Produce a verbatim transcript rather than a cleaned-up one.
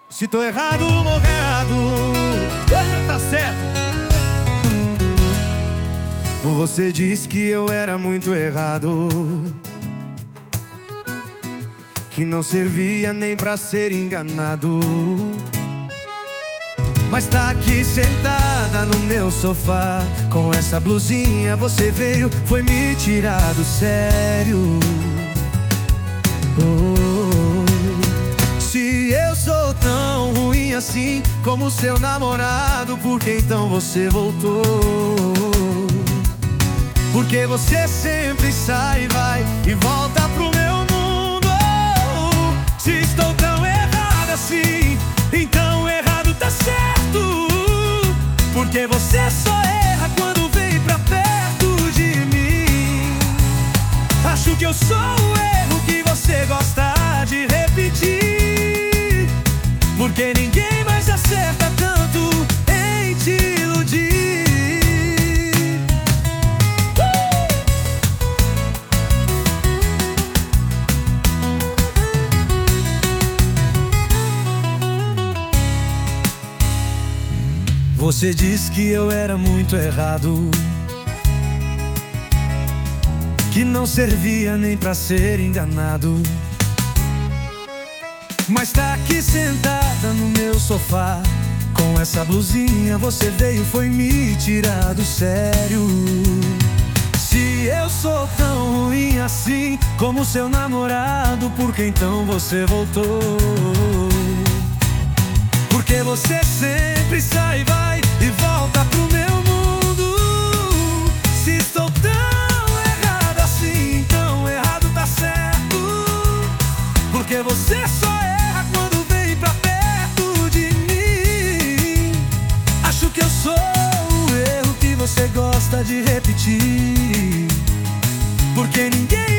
Se tô errado, morro errado. Tá certo. Você disse que eu era muito errado, que não servia nem pra ser enganado. Mas tá aqui sentada no meu sofá, com essa blusinha você veio, foi me tirar do sério. Oh, se eu sou tão ruim assim como seu namorado, por que então você voltou? Porque você sempre sai, vai e volta pro meu mundo. Oh, se estou tão errado assim, então errado tá certo. Porque você só erra quando vem pra perto de mim. Acho que eu sou o erro que você gosta de repetir. Porque ninguém mais acerta tanto em te iludir. Você disse que eu era muito errado, que não servia nem pra ser enganado. Mas tá aqui sentada no meu sofá, com essa blusinha você veio, foi me tirar do sério. Se eu sou tão ruim assim como seu namorado, por que então você voltou? Porque você sempre sai, vai e volta pro meu mundo. Se estou tão errado assim, então errado tá certo. Porque você só erra quando vem pra perto de mim. Acho que eu sou o erro que você gosta de repetir. Porque ninguém